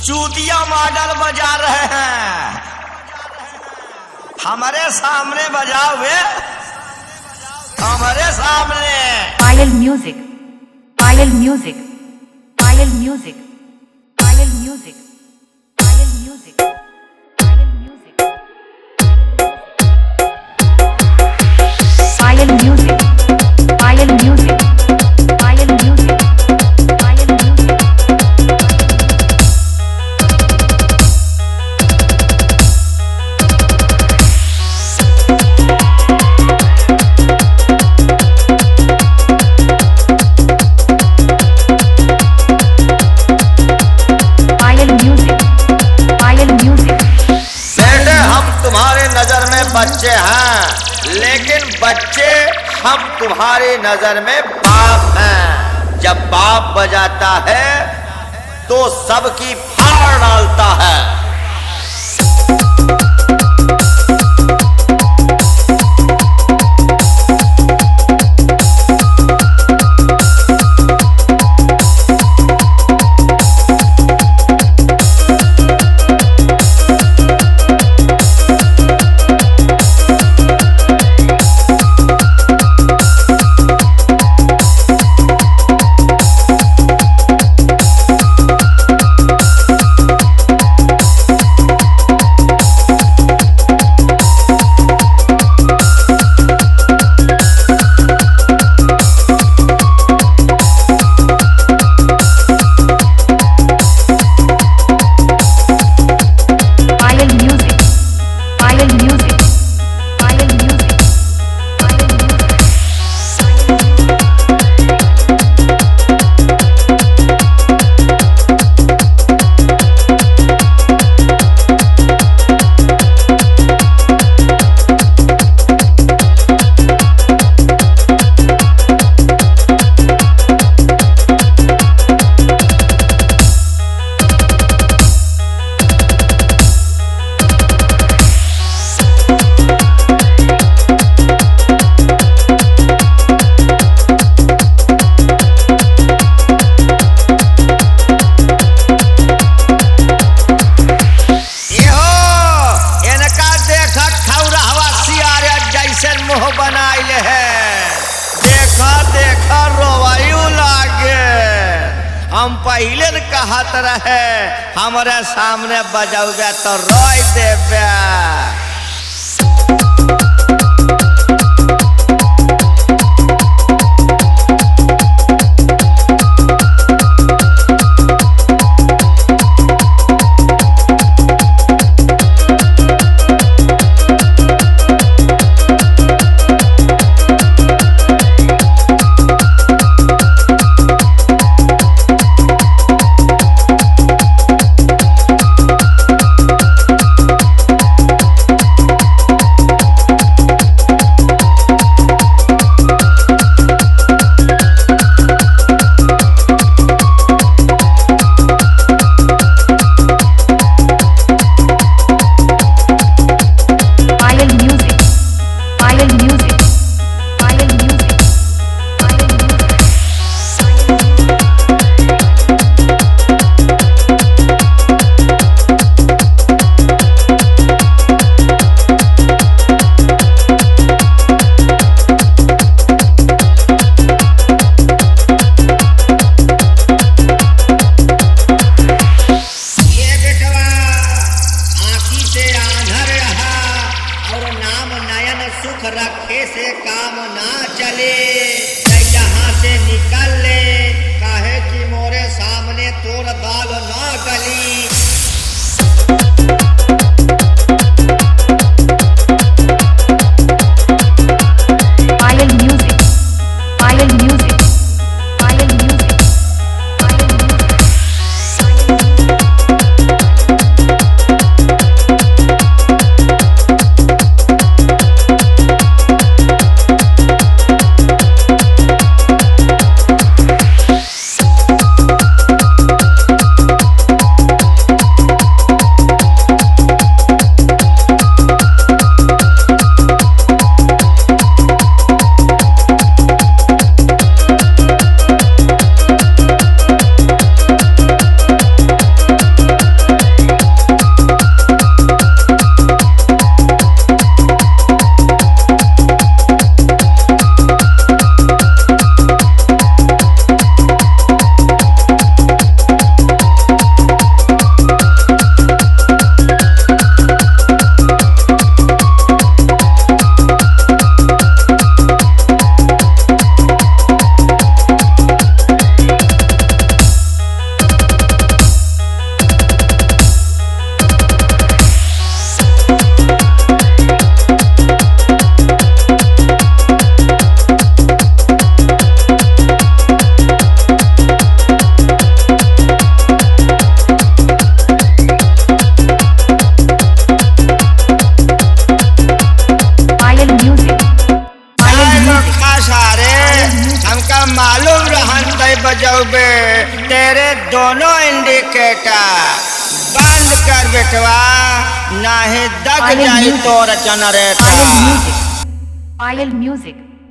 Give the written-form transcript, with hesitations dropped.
चूतिया मॉडल बजा रहे हैं, हमारे सामने बजाओ बे, हमारे सामने। Viral music, viral music, viral music, viral music, viral music, viral music, viral music, viral music, viral music, viral music. तुम्हारे नजर में बच्चे हैं, लेकिन बच्चे हम तुम्हारी नजर में बाप हैं। जब बाप बजाता है तो सबकी फाड़ डालता है। मुँह बनाइले है, देखा देखा रोवायु लागे। हम पहले न कहत रहे हमारे सामने बजाओगे तो रोई देबे। तेरे दोनों इंडिकेटर बंद कर बेटवा, नहीं दग Island जाई music. तोर जनरेटर। Island music.